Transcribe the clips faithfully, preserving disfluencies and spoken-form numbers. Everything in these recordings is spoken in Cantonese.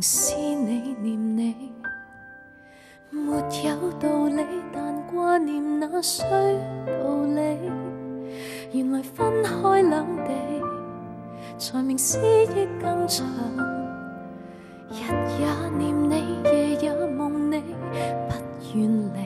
是你念你，没有道理，但挂念那需道理。原来分开两地，才明思忆更长。日也念你，夜也梦你，不愿离。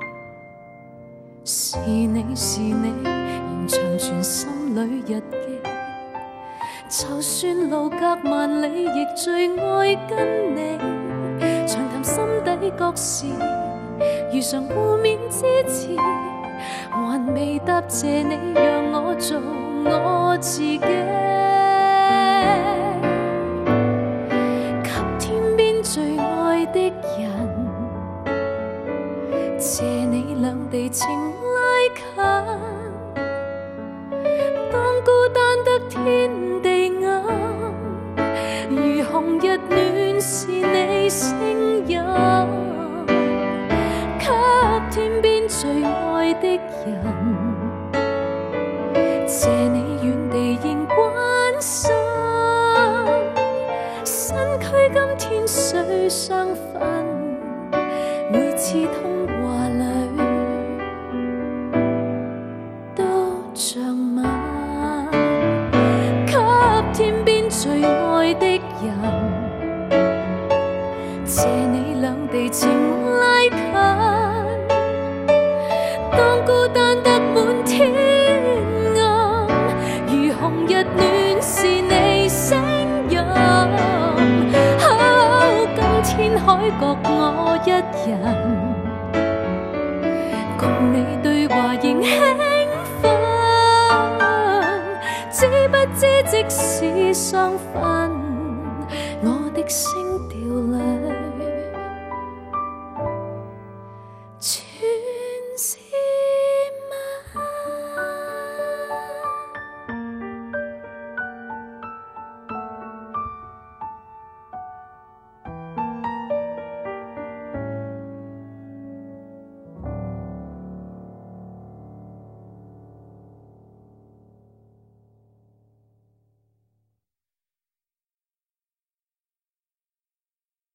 是你是你，仍长存心里日记。就算路隔萬里，亦最愛跟你。長談心底各事，如常互勉支持，還未答謝你，讓我做我自己。給天邊最愛的人，謝你兩地情拉近。當孤單得天地暗，如紅日暖是你聲音，給天邊最愛的人，謝你遠地仍關心，身軀今天雖相分，每次通話裏都像吻。天邊最愛的人，謝你兩地情拉近。當孤單得滿天暗，如紅日暖是你聲音。哦，今天海角我一人，共你對話仍興奮，知不知即使相分，我的聲調裏